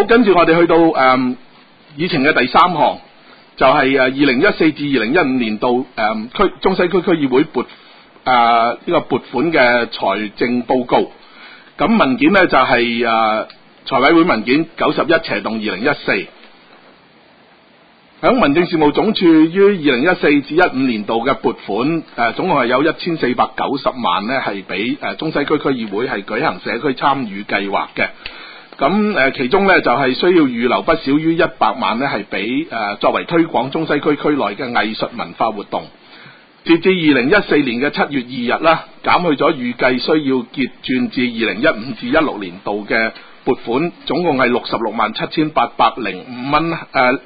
好，跟住我哋去到議程嘅第3項，就係2014至2015年度中西區區議會呢個撥款嘅財政報告。咁文件呢，就係財委會文件91/2014。響民政事務總署於2014至15年度嘅撥款總共係有1490萬呢，係俾中西區區議會係舉行社區參與計劃嘅。咁其中呢，就係需要預留不少於100萬呢，係俾作為推廣中西區區內嘅藝術文化活動。截至2014年嘅7月2日啦，減去咗預計需要結轉至2015至16年度嘅撥款，總共係667805蚊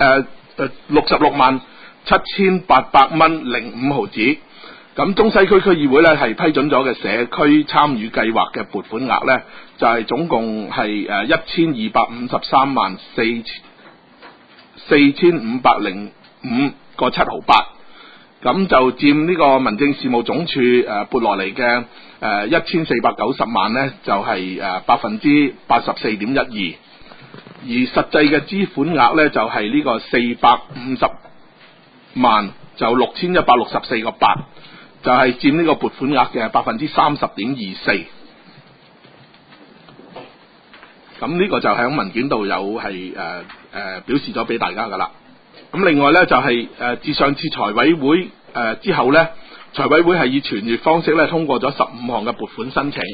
667800蚊05毫子。咁中西區區議會咧係批准咗嘅社區參與計劃嘅撥款額咧，就係總共係1253萬4505個7毫8。咁就佔呢個民政事務總署撥落嚟嘅1490萬咧，就係84.12%，而實際嘅支款額咧就係呢個450萬，就6164個8，就係佔呢個撥款額嘅30.24%。咁呢個就喺文件度有係表示咗俾大家噶啦。咁另外咧就係自上次財委會之後咧，財委會係以傳閱方式咧通過咗15項嘅撥款申請，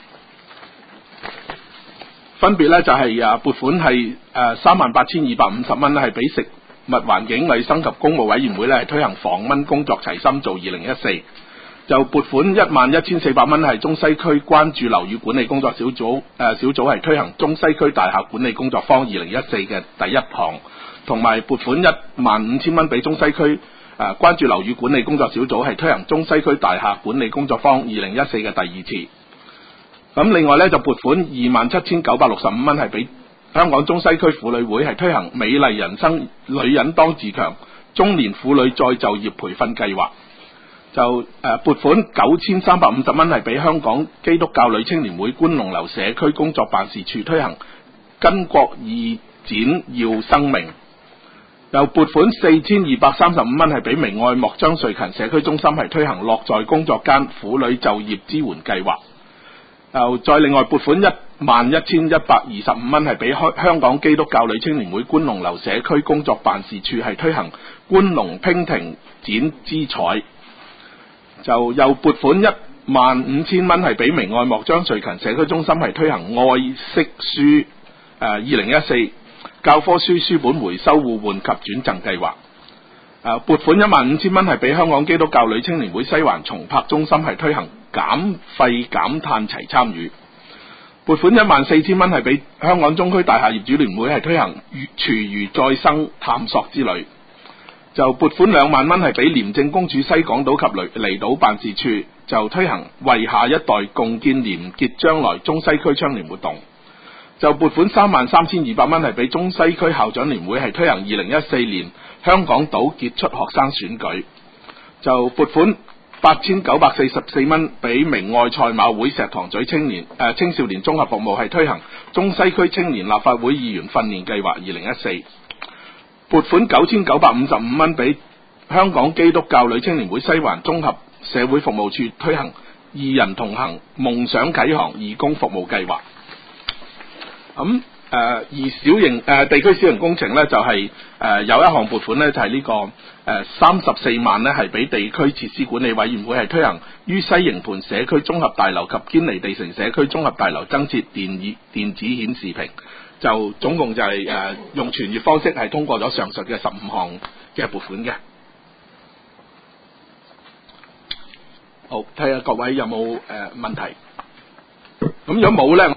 分別咧就係撥款係38250蚊咧係俾食物環境衛生及公務委員會咧係推行防蚊工作齊心做2014，就撥款11400蚊係中西區關注樓宇管理工作小組係推行中西區大廈管理工作坊2014嘅第一項。同埋撥款15000蚊俾中西區關注樓宇管理工作小組係推行中西區大廈管理工作坊2014嘅第2次。咁另外咧就撥款27965蚊係俾香港中西區婦女會係推行美麗人生女人當自強中年婦女再就業培訓計劃。就撥款9350蚊係俾香港基督教女青年會觀龍樓社區工作辦事處推行巾幗義展耀生命。又撥款4235蚊係俾明愛莫張瑞勤社區中心係推行樂在工作間婦女就業支援計劃。又再另外撥款11125蚊係俾香港基督教女青年會觀龍樓社區工作辦事處係推行觀龍娉婷展姿彩。就又撥款15000蚊係俾明愛莫張瑞勤社區中心係推行愛惜書2014教科書書本回收互換及轉贈計劃。撥款15000蚊係俾香港基督教女青年會西環重拍中心係推行減廢減碳齊參與。撥款14000蚊係俾香港中區大廈業主聯會係推行廚餘再生探索之旅。就撥款2萬蚊係俾廉政公署西港島及離島辦事處，就推行為下一代共建廉潔將來中西區倡廉活動。就撥款33200蚊係俾中西區校長聯會係推行2014年香港島傑出學生選舉。就撥款8944蚊俾明愛賽馬會石塘咀青少年綜合服務係推行中西區青年立法會議員訓練計劃2014。撥款9955蚊俾香港基督教女青年會西環綜合社會服務處推行義人同行夢想啟航義工服務計劃。咁而小型地區小型工程咧就係有一項撥款咧就係呢個34萬咧係俾地區設施管理委員會係推行於西營盤社區綜合大樓及堅尼地城社區綜合大樓增設電子顯示屏。就總共就係用傳閱方式係通過咗上述嘅15項嘅撥款嘅。好，睇下各位有冇問題。咁如果冇咧？